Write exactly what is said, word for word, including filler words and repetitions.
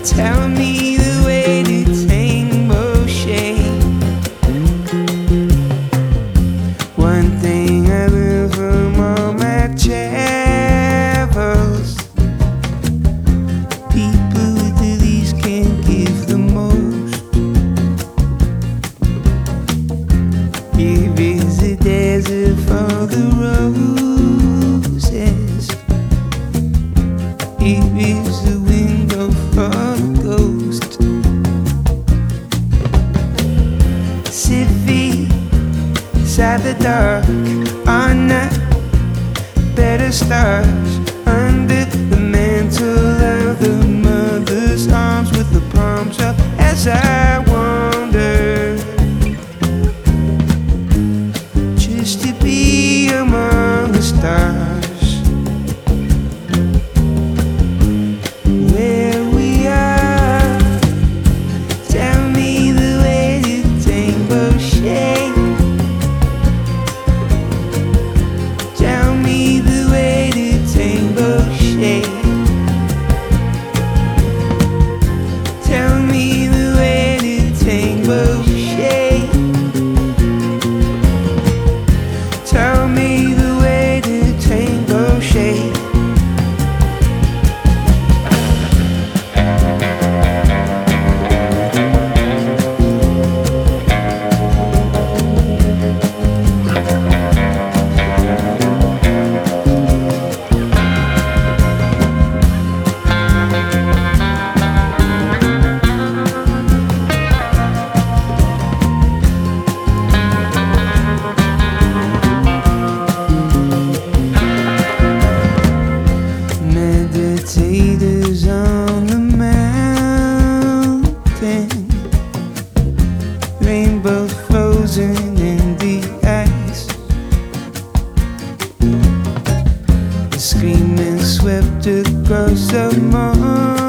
Tell me the way to tango shade. One thing I learned from all my travels: people with the least can give the most. Here is a desert for the roses. Here is the window for the ghost. Sippy inside the dark on the better stars, under the mantle of the mother's arms, with the palms up as I wander, just to be among the stars. Where we are, tell me the way to tango shade. Tell me the way to tango shade. Tell me the way to tango shade. Tell me the way to tango shade. Meditators on the mountain, rainbow frozen in the ice, the screaming swept across the morning.